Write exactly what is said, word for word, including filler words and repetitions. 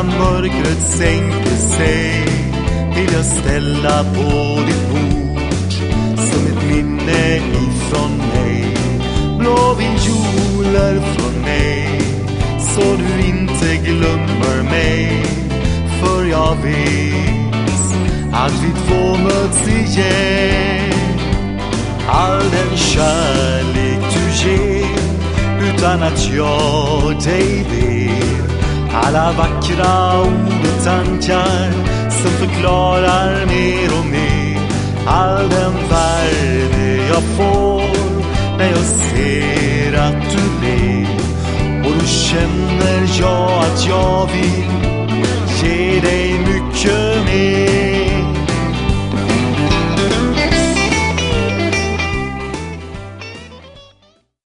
innan mörkret sänker sig vill jag ställa på ditt bord som ett minne ifrån mig, blå violer från mig, så du inte glömmer mig. För jag vet att vi två möts igen. All den kärlek du ger utan att jag dig ber, alla vackra ord och tankar som förklarar mer och mer, all den värde jag får när jag ser att du ler. Och då känner jag att jag vill ge dig mycket mer.